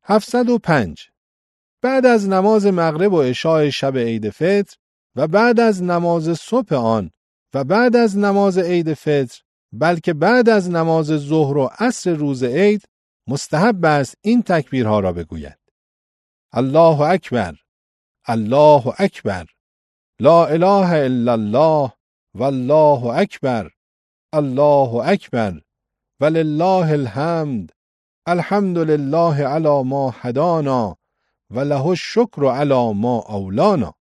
705 بعد از نماز مغرب و عشاء شب عید فطر و بعد از نماز صبح آن و بعد از نماز عید فطر، بلکه بعد از نماز ظهر و عصر روز عید، مستحب است این تکبیرها را بگوید: الله اکبر، الله اکبر، لا اله الا الله، والله اکبر، الله اکبر، ولله الحمد، الحمد لله علی ما هدانا و له الشکر علی ما اولانا.